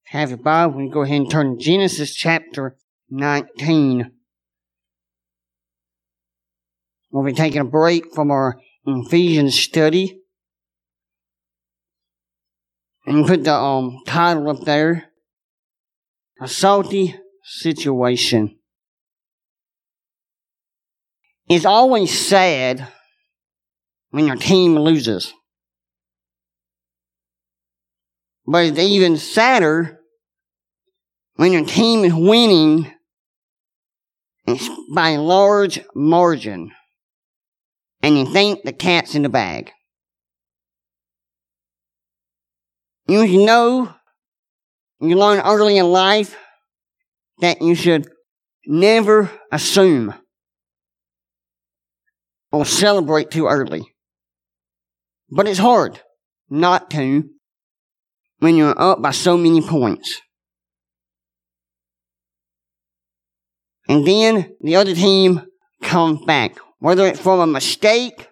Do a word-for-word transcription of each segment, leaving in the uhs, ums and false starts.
have your Bible, we can go ahead and turn to Genesis chapter nineteen. We'll be taking a break from our Ephesians study. And put the um, title up there, A Salty Situation. It's always sad when your team loses. But it's even sadder when your team is winning by a large margin and you think the cat's in the bag. You know, you learn early in life that you should never assume or celebrate too early. But it's hard not to when you're up by so many points. And then the other team comes back. Whether it's from a mistake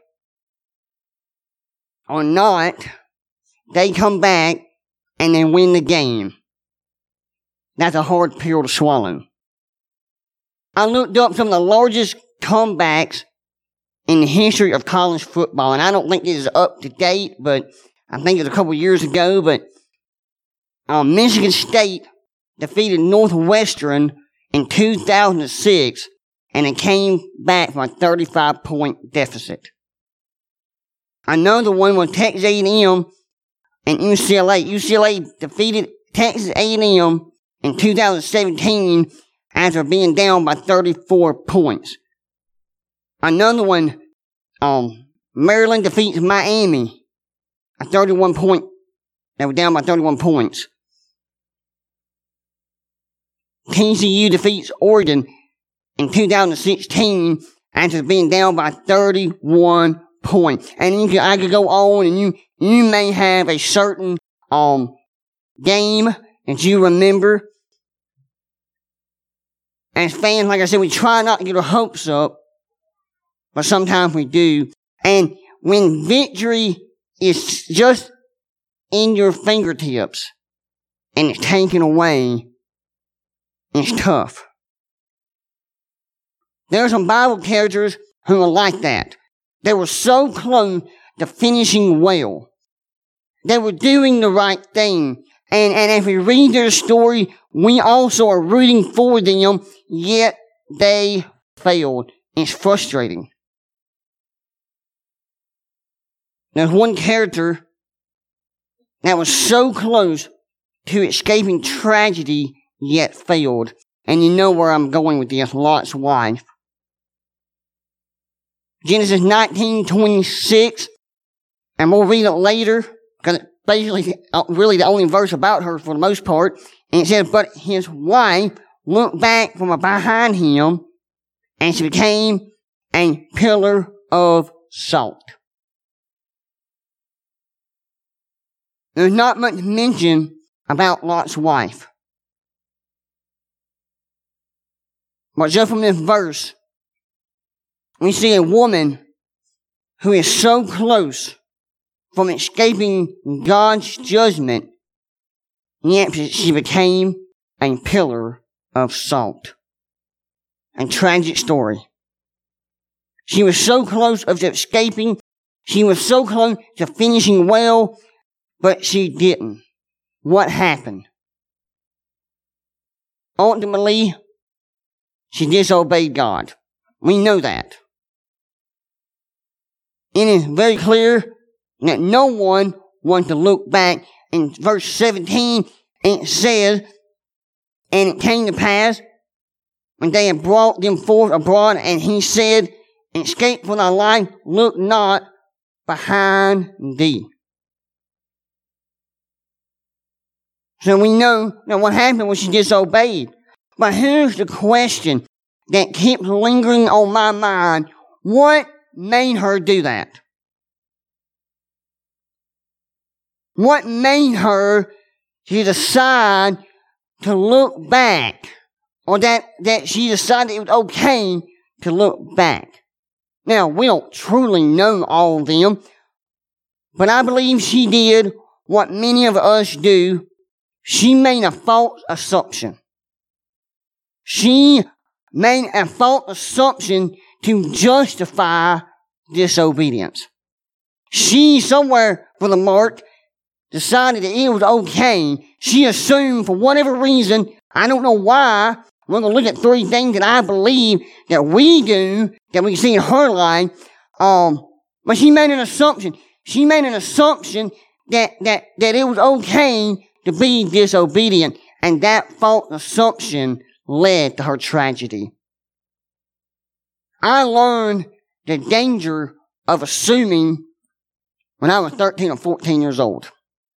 or not, they come back and they win the game. That's a hard pill to swallow. I looked up some of the largest comebacks in the history of college football, and I don't think this is up to date, but I think it's a couple years ago, but um, Michigan State defeated Northwestern in two thousand six, and it came back from a thirty-five point deficit. Another one was Texas A and M and U C L A. U C L A defeated Texas A and M in two thousand seventeen after being down by thirty-four points. Another one, um, Maryland defeats Miami, a thirty-one point, they were down by thirty-one points. T C U defeats Oregon in two thousand sixteen after being down by thirty-one points. And you could, I could go on, and you, you may have a certain, um, game that you remember. As fans, like I said, we try not to get our hopes up, but sometimes we do. And when victory is just in your fingertips and it's taken away, it's tough. There are some Bible characters who are like that. They were so close to finishing well. They were doing the right thing. And, and if we read their story, we also are rooting for them, yet they failed. It's frustrating. There's one character that was so close to escaping tragedy, yet failed. And you know where I'm going with this, Lot's wife. Genesis nineteen twenty-six, and we'll read it later, because it's basically really the only verse about her for the most part. And it says, but his wife looked back from behind him, and she became a pillar of salt. There's not much mention about Lot's wife. But just from this verse, we see a woman who is so close from escaping God's judgment, yet she became a pillar of salt. A tragic story. She was so close of escaping, she was so close to finishing well, but she didn't. What happened? Ultimately, she disobeyed God. We know that. It is very clear that no one wants to look back. In verse seventeen, it says, and it came to pass, when they had brought them forth abroad, and he said, escape for thy life, look not behind thee. So we know that what happened was she disobeyed. But here's the question that keeps lingering on my mind. What made her do that? What made her to decide to look back? Or that, that she decided it was okay to look back? Now, we don't truly know all of them, but I believe she did what many of us do. she made a false assumption. She made a false assumption to justify disobedience. She, somewhere for the mark, decided that it was okay. She assumed, for whatever reason, I don't know why, we're going to look at three things that I believe that we do, that we see in her life, um, but she made an assumption. She made an assumption that, that, that it was okay to be disobedient, and that false assumption led to her tragedy. I learned the danger of assuming when I was thirteen or fourteen years old.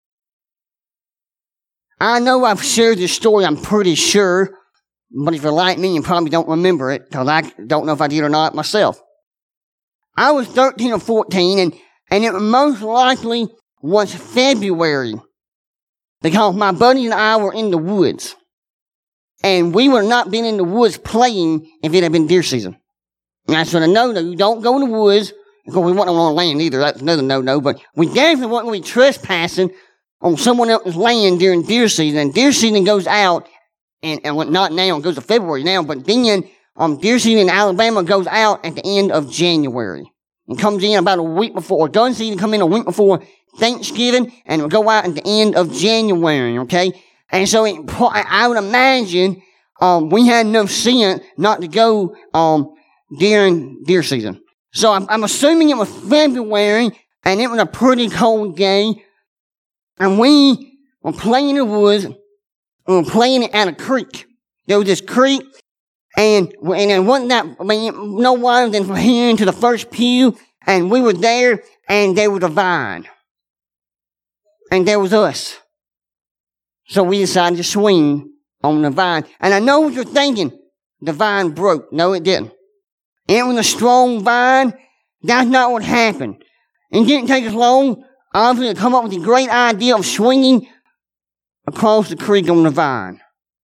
I know I've shared this story, I'm pretty sure, but if you're like me, you probably don't remember it, because I don't know if I did or not myself. I was thirteen or fourteen, and, and it most likely was February, because my buddy and I were in the woods. And we would not been in the woods playing if it had been deer season. And I said, no, no, you don't go in the woods. Because we wasn't on land either. That's another no-no. But we definitely wasn't going to be trespassing on someone else's land during deer season. And deer season goes out, and, and not now, it goes to February now, but then um, deer season in Alabama goes out at the end of January. And comes in about a week before, or gun season come in a week before Thanksgiving, and it will go out at the end of January, okay? And so it, I would imagine um, we had enough sense not to go um, during deer season. So I'm, I'm assuming it was February, and it was a pretty cold day, and we were playing in the woods. We were playing it at a creek. There was this creek, and and it wasn't that, I mean, no wider than from here to the first pew, and we were there, and there was a vine. And there was us. So we decided to swing on the vine. And I know what you're thinking. The vine broke. No, it didn't. It was a strong vine. That's not what happened. It didn't take us long, obviously, to come up with the great idea of swinging across the creek on the vine.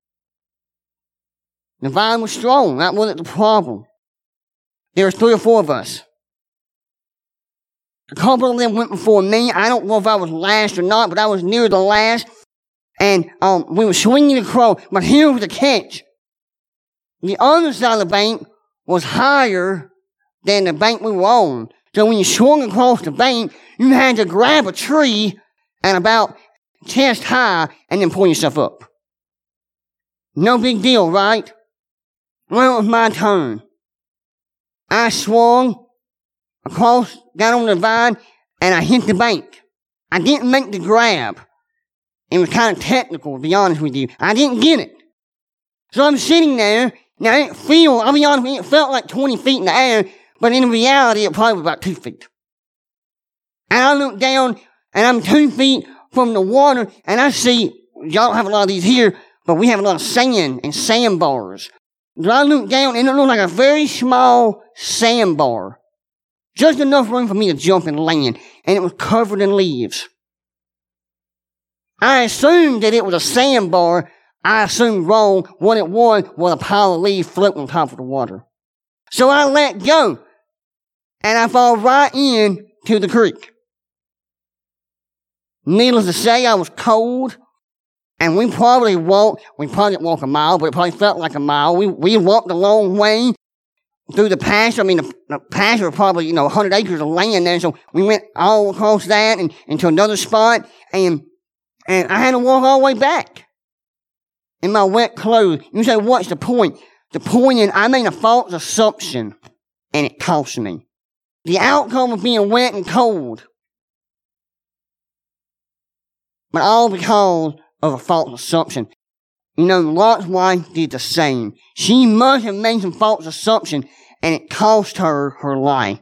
The vine was strong. That wasn't the problem. There were three or four of us. A couple of them went before me. I don't know if I was last or not, but I was near the last. And um, we were swinging across. But here was the catch. The other side of the bank was higher than the bank we were on. So when you swung across the bank, you had to grab a tree and about chest high and then pull yourself up. No big deal, right? Well, it was my turn. I swung across, got on the vine, and I hit the bank. I didn't make the grab. It was kind of technical, to be honest with you. I didn't get it. So I'm sitting there. Now, it feel, I'll be honest with you, it felt like twenty feet in the air, but in reality, it probably was about two feet. And I look down, and I'm two feet from the water, and I see, y'all don't have a lot of these here, but we have a lot of sand and sandbars. So I look down, and it looked like a very small sandbar. Just enough room for me to jump and land, and it was covered in leaves. I assumed that it was a sandbar. I assumed wrong. What it was was a pile of leaves floating on top of the water. So I let go, and I fall right in to the creek. Needless to say, I was cold, and we probably walked, we probably didn't walk a mile, but it probably felt like a mile. We we walked a long way through the pasture. I mean, the, the pasture was probably, you know, one hundred acres of land there, so we went all across that and into another spot, and and I had to walk all the way back in my wet clothes. You say, what's the point? The point is, I made a false assumption, and it cost me. The outcome of being wet and cold, but all because of a false assumption. You know, Lot's wife did the same. She must have made some false assumption, and it cost her her life.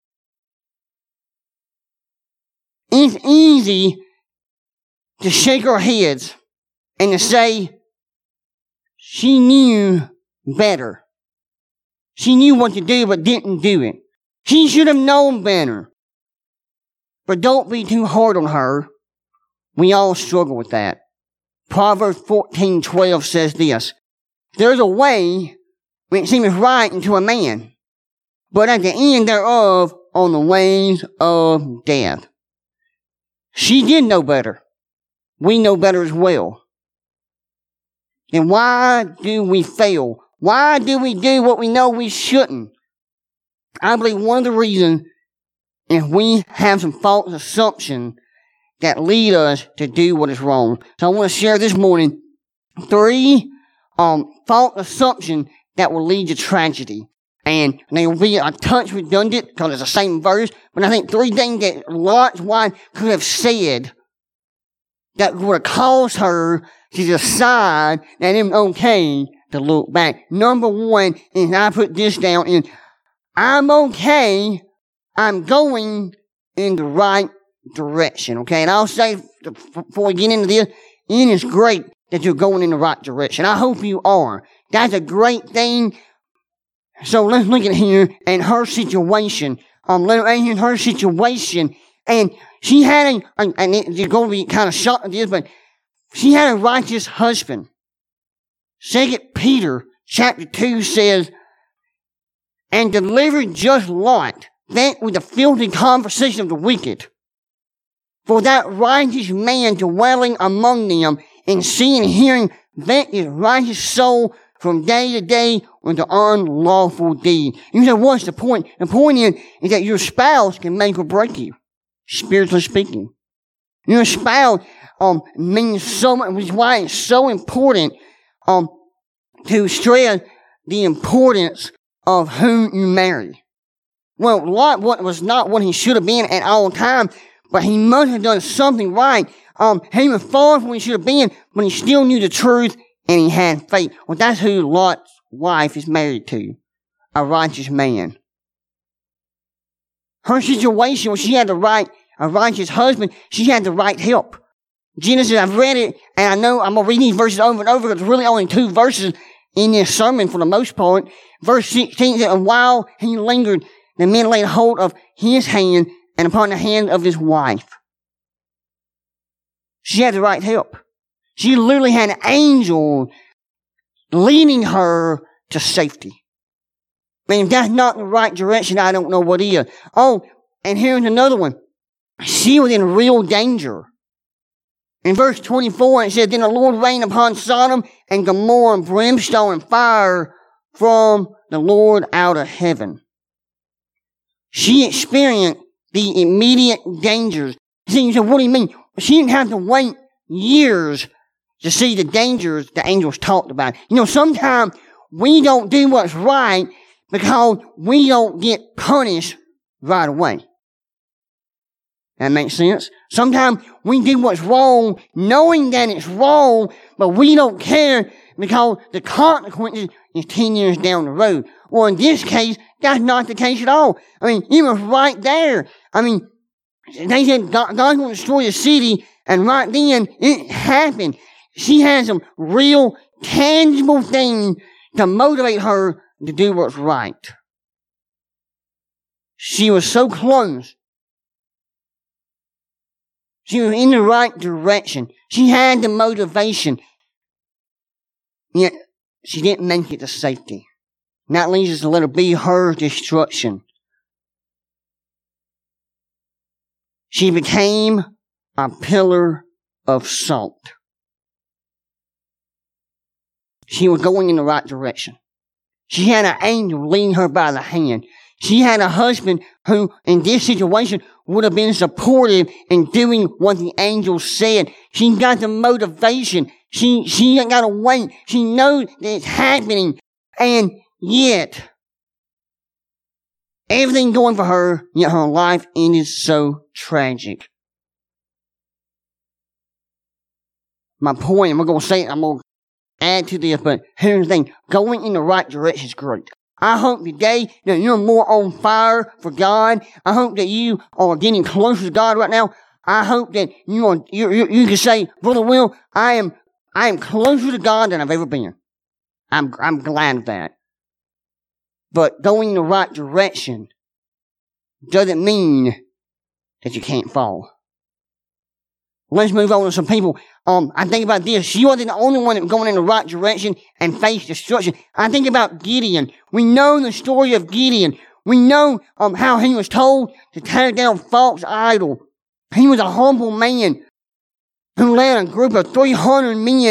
It's easy to shake our heads and to say, she knew better. She knew what to do, but didn't do it. She should have known better. But don't be too hard on her. We all struggle with that. Proverbs fourteen twelve says this, there's a way which seemeth right unto a man, but at the end thereof are the ways of death. She did know better. We know better as well. then why do we fail? Why do we do what we know we shouldn't? I believe one of the reasons is we have some false assumptions that lead us to do what is wrong. So I want to share this morning three um, false assumptions that will lead to tragedy. And they will be a touch redundant because it's the same verse, but I think three things that Lot's wife could have said that would have caused her to decide that it was okay to look back. Number one, and I put this down in, I'm okay, I'm going in the right direction, okay? And I'll say, before we get into this, it is great that you're going in the right direction. I hope you are. That's a great thing. So let's look at here and her situation. Um, let me in her situation, and she had a, and it, you're going to be kind of shocked at this, but she had a righteous husband. Second Peter chapter two says, and delivered just Lot, that with the filthy conversation of the wicked. For that righteous man dwelling among them, and seeing and hearing that his righteous soul from day to day with the unlawful deed. You say, what's the point? The point is, is that your spouse can make or break you, spiritually speaking. Your spouse um, means so much, which is why it's so important um, to stress the importance of who you marry. Well, Lot was not what he should have been at all times, but he must have done something right. Um, he was far from what he should have been, but he still knew the truth and he had faith. Well, that's who Lot's wife is married to, a righteous man. Her situation was she had the right, a righteous husband, she had the right help. Genesis, I've read it, and I know I'm going to read these verses over and over because there's really only two verses in this sermon for the most part. Verse sixteen says, and while he lingered, the men laid hold of his hand and upon the hand of his wife. She had the right help. She literally had an angel leading her to safety. I mean, if that's not the right direction, I don't know what is. Oh, and here's another one. She was in real danger. In verse twenty-four, it says, then the Lord rained upon Sodom and Gomorrah and brimstone and fire from the Lord out of heaven. She experienced the immediate dangers. See, you say, what do you mean? She didn't have to wait years to see the dangers the angels talked about. You know, sometimes we don't do what's right because we don't get punished right away. That makes sense? Sometimes we do what's wrong knowing that it's wrong, but we don't care because the consequences is ten years down the road. Well, in this case, that's not the case at all. I mean, it was right there. I mean, they said God, God's going to destroy the city, and right then, it happened. She had some real, tangible things to motivate her to do what's right. She was so close. She was in the right direction. She had the motivation. Yet, she didn't make it to safety. And that leads us to let it be her destruction. She became a pillar of salt. She was going in the right direction. She had an angel leading her by the hand. She had a husband who, in this situation, would have been supportive in doing what the angel said. She got the motivation. She, she ain't got to wait. She knows that it's happening. And yet, everything going for her, yet her life ended so tragic. My point, I'm going to say it, I'm going to add to this, but here's the thing. Going in the right direction is great. I hope today that you're more on fire for God. I hope that you are getting closer to God right now. I hope that you are, you, you, you can say, Brother Will, I am, I am closer to God than I've ever been. I'm, I'm glad of that. But going in the right direction doesn't mean that you can't fall. Let's move on to some people. Um, I think about this. She wasn't the only one that was going in the right direction and faced destruction. I think about Gideon. We know the story of Gideon. We know um, how he was told to tear down false idol. He was a humble man who led a group of three hundred men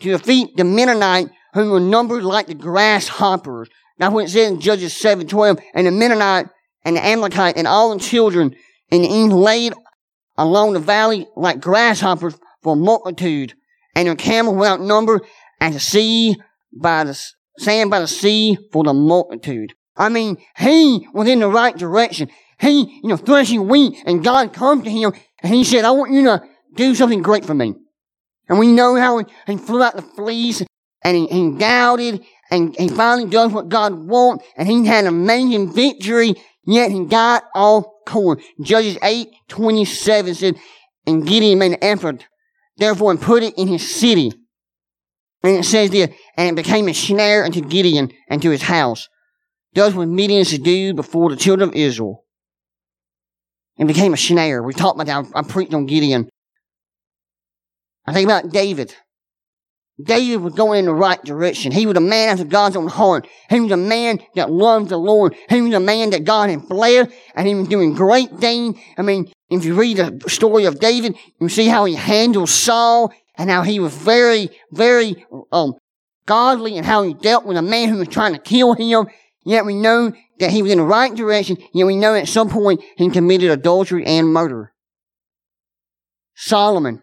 to defeat the Mennonite who were numbered like the grasshoppers. That's what it says in Judges seven twelve. And the Mennonite and the Amalekite and all the children in the east laid along the valley like grasshoppers for multitude, and their camels without number, and the sea by the sand by the sea for the multitude. I mean, he was in the right direction. He, you know, threshing wheat, and God come to him, and he said, I want you to do something great for me. And we know how he, he flew out the fleece, and he, he doubted, and he finally does what God wants, and he had an amazing victory, yet he got off course. Judges eight twenty-seven said, and Gideon made an effort, therefore, and put it in his city. And it says there, and it became a snare unto Gideon and to his house. Thus was Midian to do before the children of Israel. It became a snare. We talked about that. I, I preached on Gideon. I think about David. David was going in the right direction. He was a man after God's own heart. He was a man that loved the Lord. He was a man that God had blessed, and he was doing great things. I mean, if you read the story of David, you see how he handled Saul, and how he was very, very um godly, and how he dealt with a man who was trying to kill him. Yet we know that he was in the right direction, yet we know at some point he committed adultery and murder. Solomon.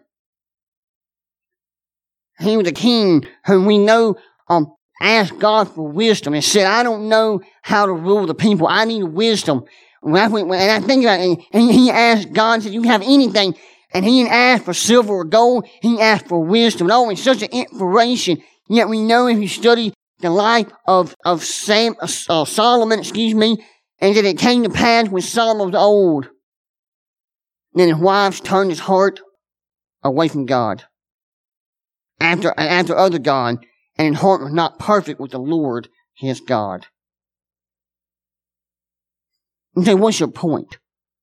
He was a king whom we know um asked God for wisdom and said, I don't know how to rule the people. I need wisdom. And I, went, and I think about it, and he asked God, and said, you can have anything. And he didn't ask for silver or gold. He asked for wisdom. And oh, it's such an inspiration. Yet we know if you study the life of, of Sam, uh, Solomon, excuse me, and that it came to pass when Solomon was old. Then his wives turned his heart away from God. After, after other God, and his heart was not perfect with the Lord, his God. And say, what's your point?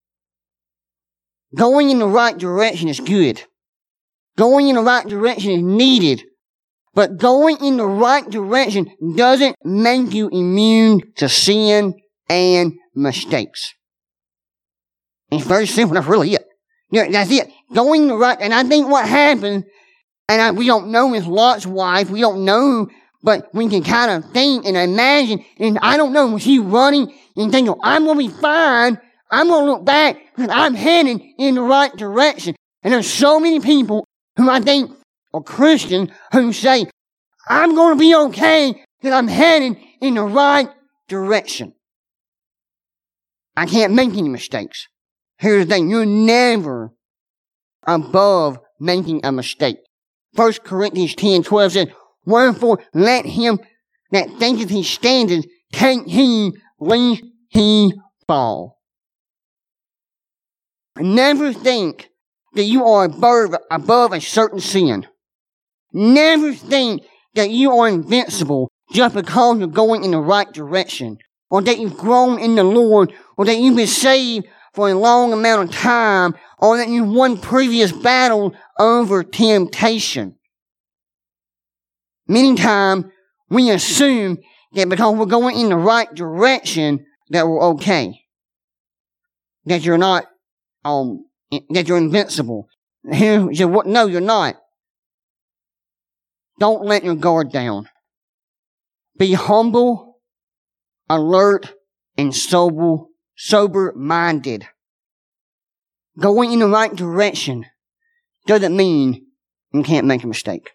Going in the right direction is good. Going in the right direction is needed. But going in the right direction doesn't make you immune to sin and mistakes. It's very simple. That's really it. Yeah, that's it. Going in the right, and I think what happens, and I, we don't know his Lot's wife, we don't know, but we can kind of think and imagine, and I don't know, was he running and thinking, I'm going to be fine, I'm going to look back, because I'm heading in the right direction. And there's so many people who I think are Christians who say, I'm going to be okay, because I'm heading in the right direction. I can't make any mistakes. Here's the thing, you're never above making a mistake. First Corinthians ten twelve says, wherefore let him that thinketh he standeth take heed lest he fall. Never think that you are above, above a certain sin. Never think that you are invincible just because you're going in the right direction, or that you've grown in the Lord, or that you've been saved for a long amount of time, or that you've won previous battles over temptation. Many times we assume that because we're going in the right direction that we're okay. That you're not, um, that you're invincible. Here, you say, what? No, you're not. Don't let your guard down. Be humble, alert, and sober, sober-minded. Going in the right direction doesn't mean you can't make a mistake.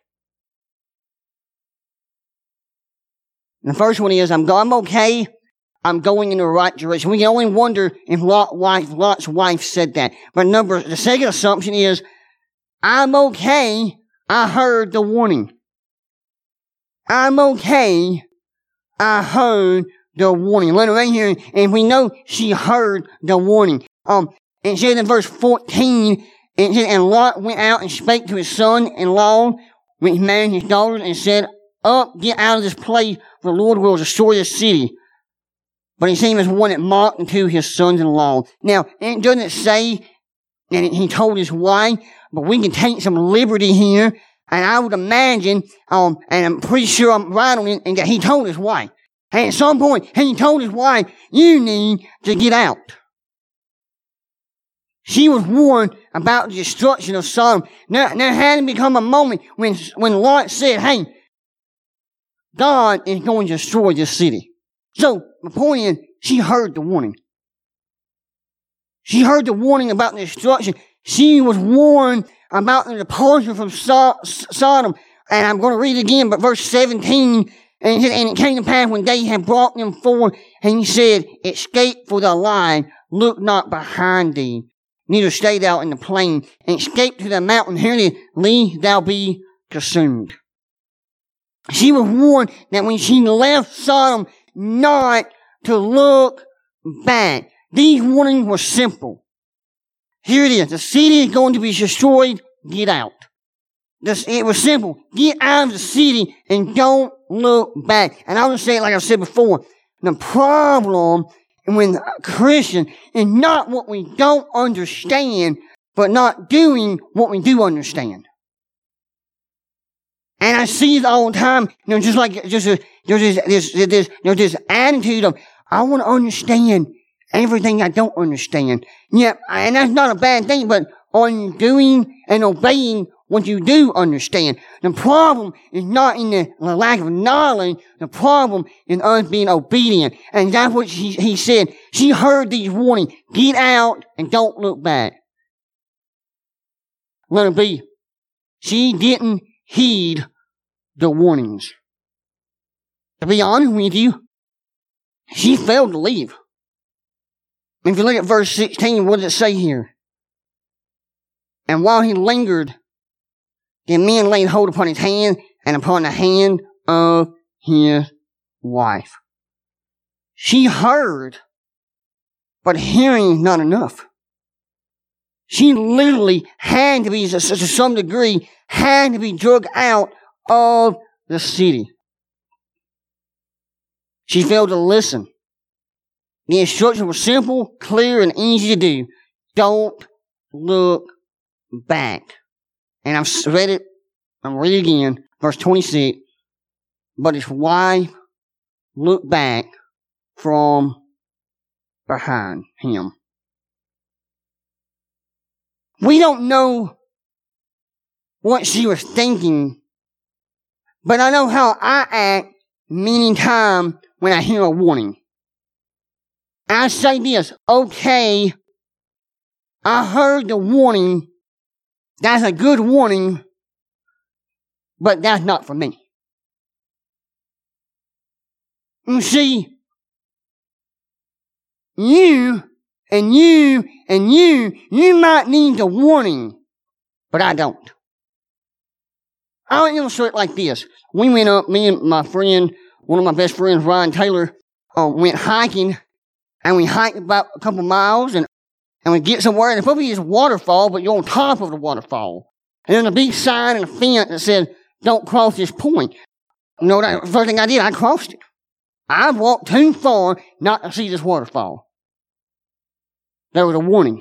And the first one is, I'm, I'm okay, I'm going in the right direction. We can only wonder if Lot wife, Lot's wife said that. But number, the second assumption is, I'm okay, I heard the warning. I'm okay, I heard the warning. Let it right here, and we know she heard the warning. Um, it says in verse fourteen, it says, and Lot went out and spake to his son-in-law, which married his daughters, and said, up, get out of this place, for the Lord will destroy this city. But he seemed as one that mocked unto his sons-in-law. Now, it doesn't say that he told his wife, but we can take some liberty here, and I would imagine, um, and I'm pretty sure I'm right on it, and that he told his wife. And at some point, he told his wife, you need to get out. She was warned about the destruction of Sodom. Now, there had to become a moment when, when Lot said, hey, God is going to destroy this city. So, my point is, she heard the warning. She heard the warning about the destruction. She was warned about the departure from so- Sodom. And I'm going to read it again, but verse seventeen, and it said, and it came to pass when they had brought them forward, and he said, escape for thy life, look not behind thee, neither stay thou in the plain, and escape to the mountain, here lest thou be consumed. She was warned that when she left Sodom, not to look back. These warnings were simple. Here it is. The city is going to be destroyed. Get out. This, it was simple. Get out of the city and don't look back. And I'll just say it like I said before. The problem when a Christian is not what we don't understand, but not doing what we do understand. And I see it all the time, you know, just like, just a, there's this, this, this, you know, this attitude of, I want to understand everything I don't understand. Yeah, and that's not a bad thing, but on doing and obeying what you do understand. The problem is not in the, the lack of knowledge. The problem is us being obedient. And that's what she, he said. She heard these warnings. Get out and don't look back. Let it be. She didn't heed the warnings. To be honest with you, she failed to leave. If you look at verse sixteen, what does it say here? And while he lingered, the men laid hold upon his hand and upon the hand of his wife. She heard, but hearing is not enough. She literally had to be, to some degree, had to be dragged out of the city. She failed to listen. The instructions were simple, clear, and easy to do. Don't look back. And I've read it, I'm reading it again, verse twenty-six. But his wife looked back from behind him. We don't know what she was thinking, but I know how I act many times when I hear a warning. I say this, okay, I heard the warning, that's a good warning, but that's not for me. You see, you and you and you, you might need the warning, but I don't. I'll illustrate it like this. We went up, me and my friend, one of my best friends, Ryan Taylor, uh, went hiking, and we hiked about a couple miles, and, and we get somewhere, and it's probably this waterfall, but you're on top of the waterfall. And there's a big sign and a fence that said, don't cross this point. You know, the first thing I did, I crossed it. I walked too far not to see this waterfall. There was a warning.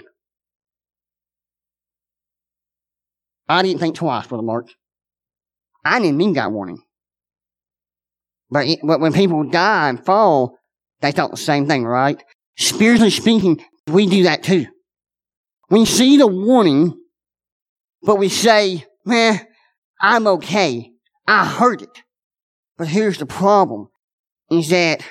I didn't think twice, Brother Mark. I didn't need that warning. But, it, but when people die and fall, they thought the same thing, right? Spiritually speaking, we do that too. We see the warning, but we say, man, I'm okay. I heard it. But here's the problem, is that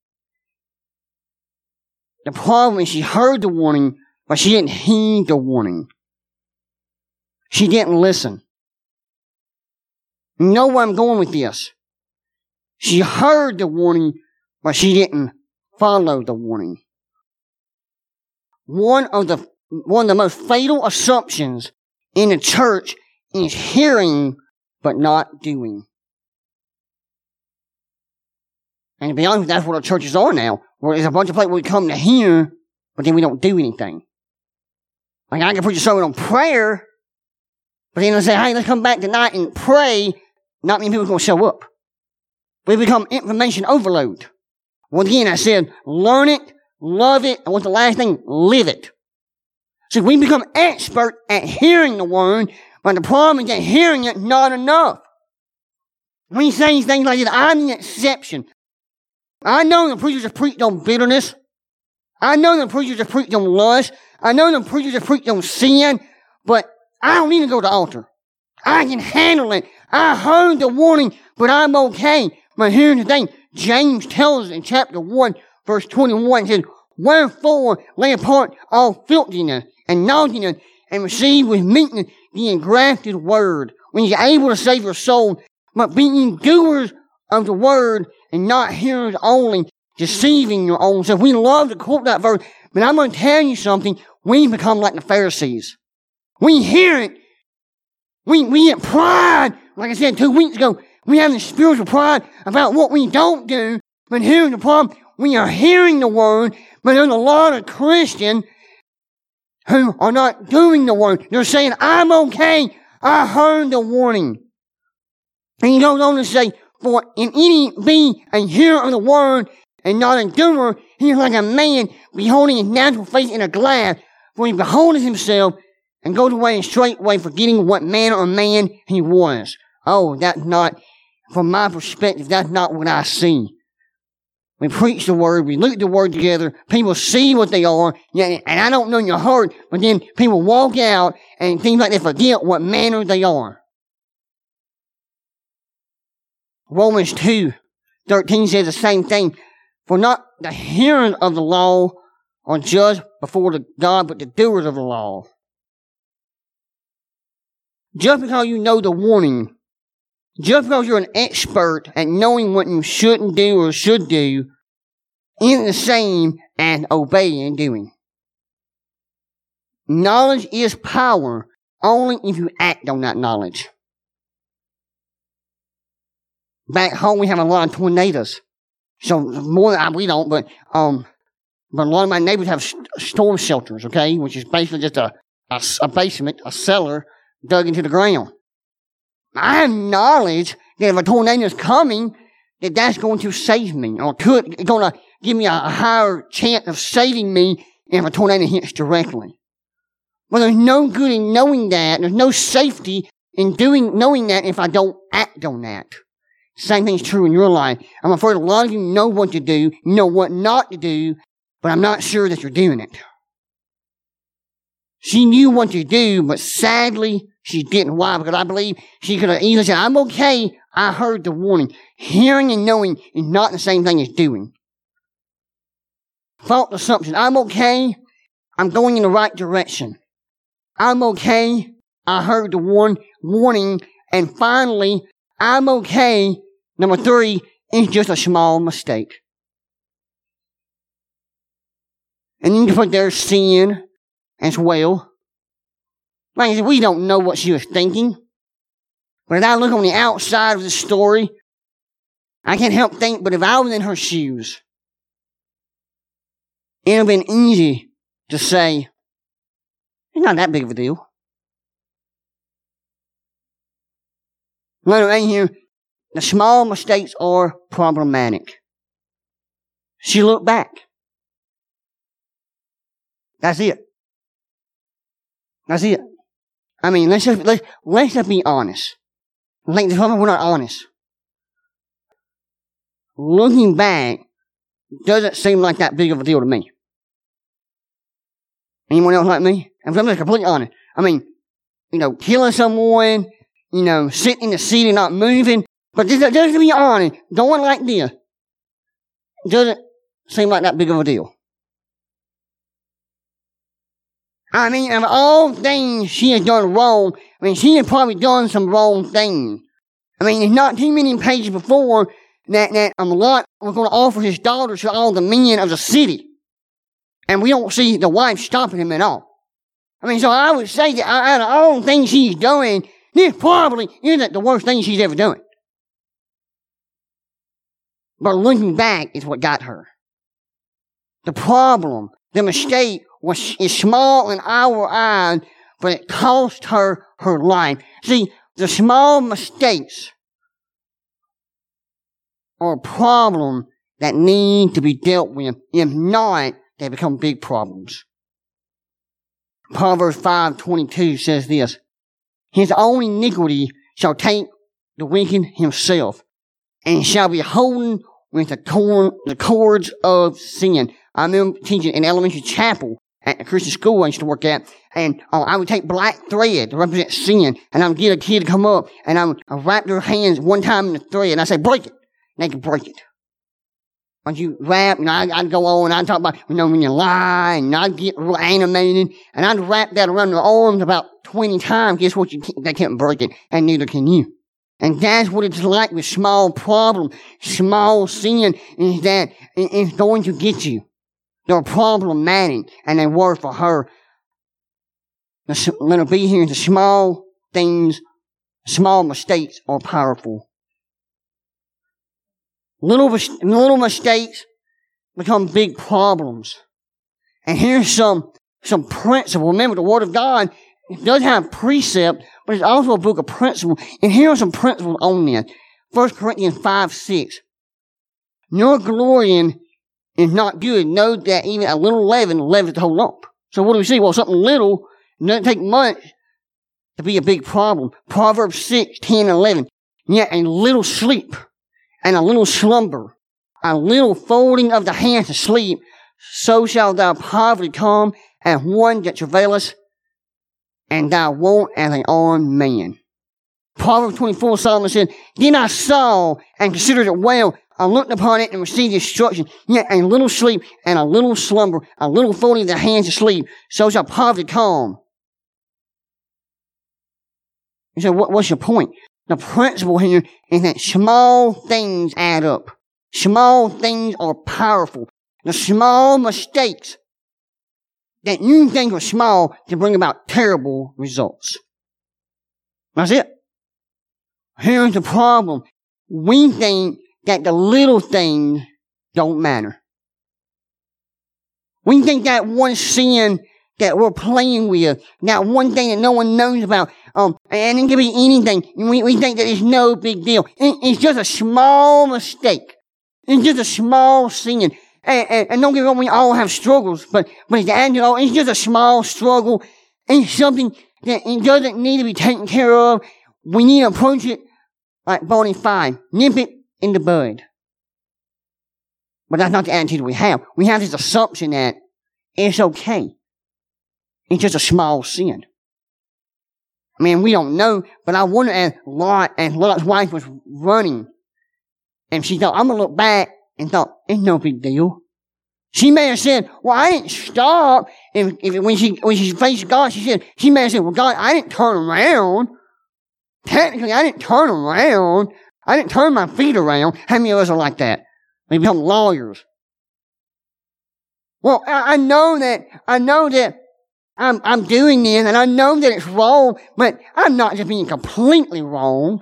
the problem is she heard the warning, but she didn't heed the warning. She didn't listen. You know where I'm going with this. She heard the warning, but she didn't follow the warning. One of the, one of the most fatal assumptions in the church is hearing, but not doing. And to be honest, that's what our churches are now. Where there's a bunch of places where we come to hear, but then we don't do anything. Like I can preach a sermon on prayer, but then I say, hey, let's come back tonight and pray. Not many people are going to show up. We become information overload. Once again, I said, learn it, love it, and what's the last thing? Live it. So we become expert at hearing the word, but the problem is that hearing it not enough. We say things like this, I'm the exception. I know the preachers have preached on bitterness. I know the preachers that preach on lust. I know the preachers that preach on sin, but I don't need to go to the altar. I can handle it. I heard the warning, but I'm okay. But here's the thing. James tells us in chapter one, verse twenty-one, it says, wherefore lay apart all filthiness and naughtiness and receive with meekness the engrafted word, when you're able to save your soul, but being doers of the word and not hearers only, deceiving your own self. We love to quote that verse, but I'm going to tell you something. We become like the Pharisees. We hear it. We, we get pride. Like I said two weeks ago, we have the spiritual pride about what we don't do. But here's the problem. We are hearing the word, but there's a lot of Christians who are not doing the word. They're saying, I'm okay. I heard the warning. And he goes on to say, for if any be a hearer of the word and not a doer, he is like a man beholding his natural face in a glass. For he beholdeth himself and goes away straightway forgetting what manner of man he was. Oh, that's not, from my perspective, that's not what I see. We preach the word, we look at the word together, people see what they are, and I don't know in your heart, but then people walk out and it seems like they forget what manner they are. Romans two thirteen says the same thing. For not the hearers of the law are judged before the God, but the doers of the law. Just because you know the warning, just because you're an expert at knowing what you shouldn't do or should do, isn't the same as obeying and doing. Knowledge is power only if you act on that knowledge. Back home we have a lot of tornadoes. So more than we don't, but um, but a lot of my neighbors have st- storm shelters, okay, which is basically just a, a a basement, a cellar dug into the ground. I have knowledge that if a tornado is coming, that that's going to save me, or could going to give me a, a higher chance of saving me if a tornado hits directly. But there's no good in knowing that. There's no safety in doing knowing that if I don't act on that. Same thing's true in your life. I'm afraid a lot of you know what to do, you know what not to do, but I'm not sure that you're doing it. She knew what to do, but sadly, she didn't. Why? Because I believe she could have easily said, I'm okay, I heard the warning. Hearing and knowing is not the same thing as doing. False assumption. I'm okay, I'm going in the right direction. I'm okay, I heard the warn, warning, and finally, I'm okay. Number three, it's just a small mistake. And you can put their sin as well. Like I said, we don't know what she was thinking. But as I look on the outside of the story, I can't help think, but if I was in her shoes, it would have been easy to say, it's not that big of a deal. Right here, the small mistakes are problematic. She looked back. That's it. That's it. I mean, let's just, let's, let's just be honest. Like, we're not honest. Looking back doesn't seem like that big of a deal to me. Anyone else like me? I'm just completely honest. I mean, you know, killing someone, you know, sitting in the seat and not moving. But just, just to be honest, going like this doesn't seem like that big of a deal. I mean, of all things she has done wrong, I mean, she has probably done some wrong things. I mean, there's not too many pages before that, that um, Lot was going to offer his daughter to all the men of the city. And we don't see the wife stopping him at all. I mean, so I would say that out of all the things she's doing, this probably isn't the worst thing she's ever done. But looking back is what got her. The problem, the mistake, was is small in our eyes, but it cost her her life. See, the small mistakes are a problem that need to be dealt with. If not, they become big problems. Proverbs five twenty-two says this, his own iniquity shall take the wicked himself, and shall be holden with the, cord, the cords of sin. I remember teaching in elementary chapel at the Christian school I used to work at, and uh, I would take black thread to represent sin, and I would get a kid to come up, and I would uh, wrap their hands one time in the thread, and I'd say, break it. And they could break it. Once you wrap, and I'd, I'd go on, I'd talk about, you know, when you lie, and I'd get real animated, and I'd wrap that around their arms about twenty times. Guess what? You can't, they can't break it, and neither can you. And that's what it's like with small problem, small sin, is that it's going to get you. They're problematic, and they were for her. Let it be here, the small things, small mistakes are powerful. Little, little mistakes become big problems. And here's some, some principle. Remember, the Word of God, it does have precept, but it's also a book of principle. And here are some principles on this. First Corinthians five, six. Your glorying is not good. Know that even a little leaven leavens the whole lump. So what do we see? Well, something little doesn't take much to be a big problem. Proverbs six, ten, and eleven. Yet a little sleep and a little slumber, a little folding of the hands to sleep, so shall thy poverty come as one that travaileth, and thy want as an armed man. Proverbs twenty-four, Solomon said, Then I saw and considered it well. I looked upon it and received instruction. Yet a little sleep and a little slumber, a little folding of the hands to sleep, so shall poverty come. You say, what, what's your point? The principle here is that small things add up. Small things are powerful. The small mistakes that you think are small can bring about terrible results. That's it. Here's the problem. We think that the little things don't matter. We think that one sin that we're playing with, that one thing that no one knows about, um, and it can be anything, and we, we think that it's no big deal. It, it's just a small mistake. It's just a small sin. And, and, and don't get me wrong, we all have struggles, but, but at the end of it all, it's just a small struggle. It's something that it doesn't need to be taken care of. We need to approach it like Barney Fife. Nip it in the bud. But that's not the attitude we have. We have this assumption that it's okay. It's just a small sin. I mean, we don't know, but I wonder as Lot, as Lot's wife was running, and she thought, I'm going to look back, and thought, it's no big deal. She may have said, well, I didn't stop. If, if when she when she faced God, she said, she may have said, well, God, I didn't turn around. Technically, I didn't turn around. I didn't turn my feet around. How many of us are like that? We become lawyers. Well, I, I know that, I know that I'm, I'm doing this, and I know that it's wrong, but I'm not just being completely wrong.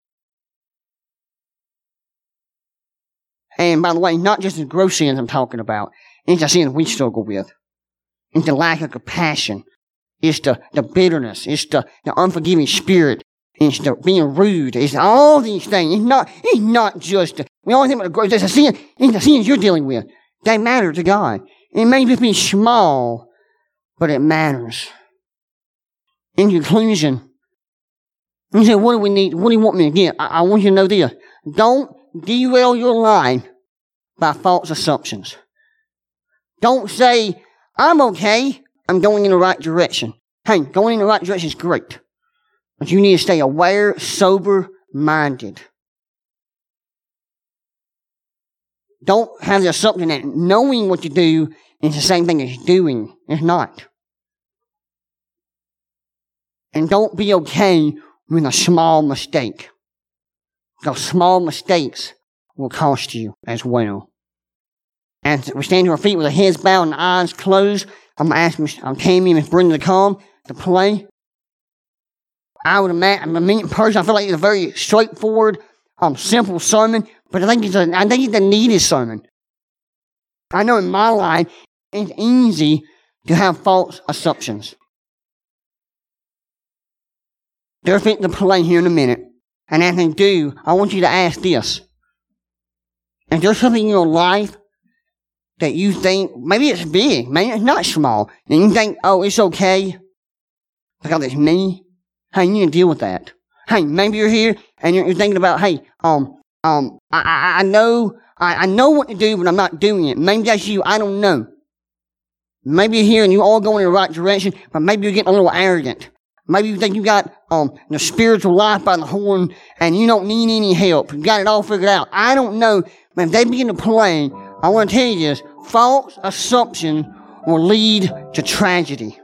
And by the way, not just the gross sins I'm talking about. It's the sins we struggle with. It's the lack of compassion. It's the, the bitterness. It's the, the unforgiving spirit. It's the being rude. It's all these things. It's not, it's not just, the, we always think about the gross, it's the sin, it's the sins you're dealing with. They matter to God. It may just be small, but it matters. In conclusion, you say, what do we need? What do you want me to get? I, I want you to know this. Don't derail your life by false assumptions. Don't say, I'm okay. I'm going in the right direction. Hey, going in the right direction is great. But you need to stay aware, sober-minded. Don't have the assumption that knowing what you do is the same thing as doing. It's not. And don't be okay with a small mistake. Because small mistakes will cost you as well. As we stand to our feet with our heads bowed and eyes closed, I'm going to ask Miss Tammy and Miss Brenda to come to play. I would imagine, I'm a person, I feel like it's a very straightforward, um, simple sermon, but I think it's a, I think it's a needed sermon. I know in my life, it's easy to have false assumptions. They're fit to play here in a minute. And as they do, I want you to ask this. Is there something in your life that you think, maybe it's big, maybe it's not small, and you think, oh, it's okay because it's me? Hey, you need to deal with that. Hey, maybe you're here and you're, you're thinking about, hey, um, um, I, I, I know I, I know what to do, but I'm not doing it. Maybe that's you. I don't know. Maybe you're here and you're all going in the right direction, but maybe you're getting a little arrogant. Maybe you think you got um the spiritual life by the horn and you don't need any help. You got it all figured out. I don't know. But if they begin to play, I want to tell you this. False assumption will lead to tragedy.